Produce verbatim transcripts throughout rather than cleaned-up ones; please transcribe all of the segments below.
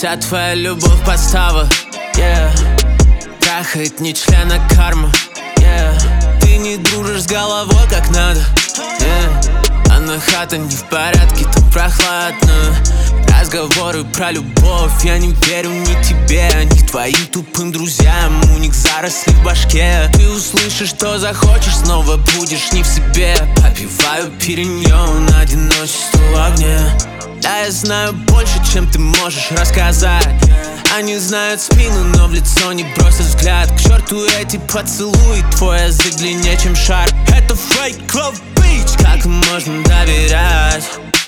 Вся твоя любовь подстава, yeah. Трахает не члена карма, yeah. Ты не дружишь с головой как надо, yeah. А на хата не в порядке, там прохладно. Разговоры про любовь, я не верю ни тебе, ни твоим тупым друзьям. У них заросли в башке. Ты услышишь, что захочешь, снова будешь не в себе. Попиваю переньон, одиночество в огне. Да, я знаю больше, чем ты можешь рассказать. Они знают спину, но в лицо не бросят взгляд. К черту эти поцелуи, твой язык длиннее, чем шар. Это fake love, bitch, как можно доверять?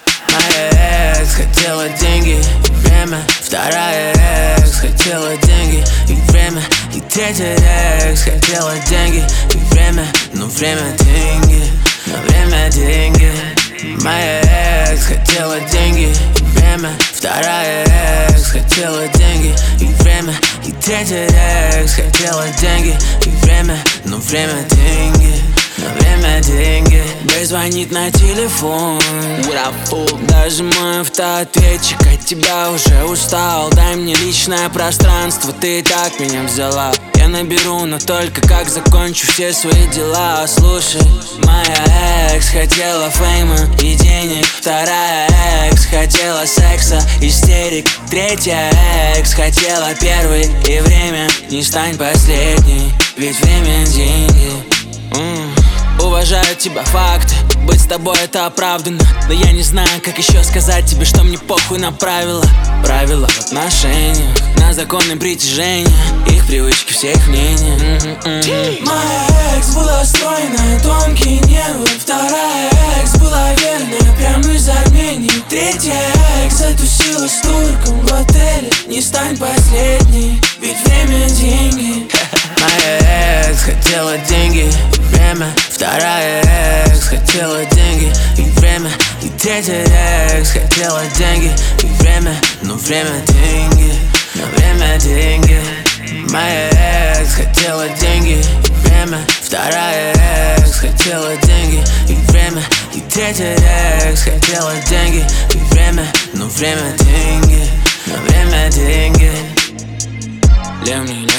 Моя экс хотела деньги и время. Вторая экс хотела деньги и время. И третья экс хотела деньги и время. Но время деньги, но время деньги. Моя экс хотела деньги и время. Вторая экс хотела деньги и время. И третья экс хотела деньги и время. Но время деньги, но время деньги. Бэй звонит на телефон, даже мой автоответчик от тебя уже устал. Дай мне личное пространство, ты и так меня взяла. Я наберу, но только как закончу все свои дела. Слушай, моя экс хотела фейма и денег. Вторая экс хотела секса, истерик. Третья экс хотела первый и время. Не стань последней, ведь время деньги. mm. Уважаю тебя факты, быть с тобой это оправданно. Но я не знаю, как еще сказать тебе, что мне похуй на правила. Правила в отношениях, на законы притяжения, их привычки, все их мнения. mm-hmm. Моя экс была стройная, тонкие нервы. Вторая экс была верная, прямо из Армении. Третья экс затусила с турком в отеле. Не стань последней, ведь время деньги. Моя экс хотела деньги и время. Вторая экс хотела деньги и время. И третья экс хотела деньги и время. Но время деньги, но время деньги. Моя экс хотела деньги и время. Вторая экс хотела деньги и время. И третья экс хотела деньги и время. Но время деньги, но время деньги. Лемни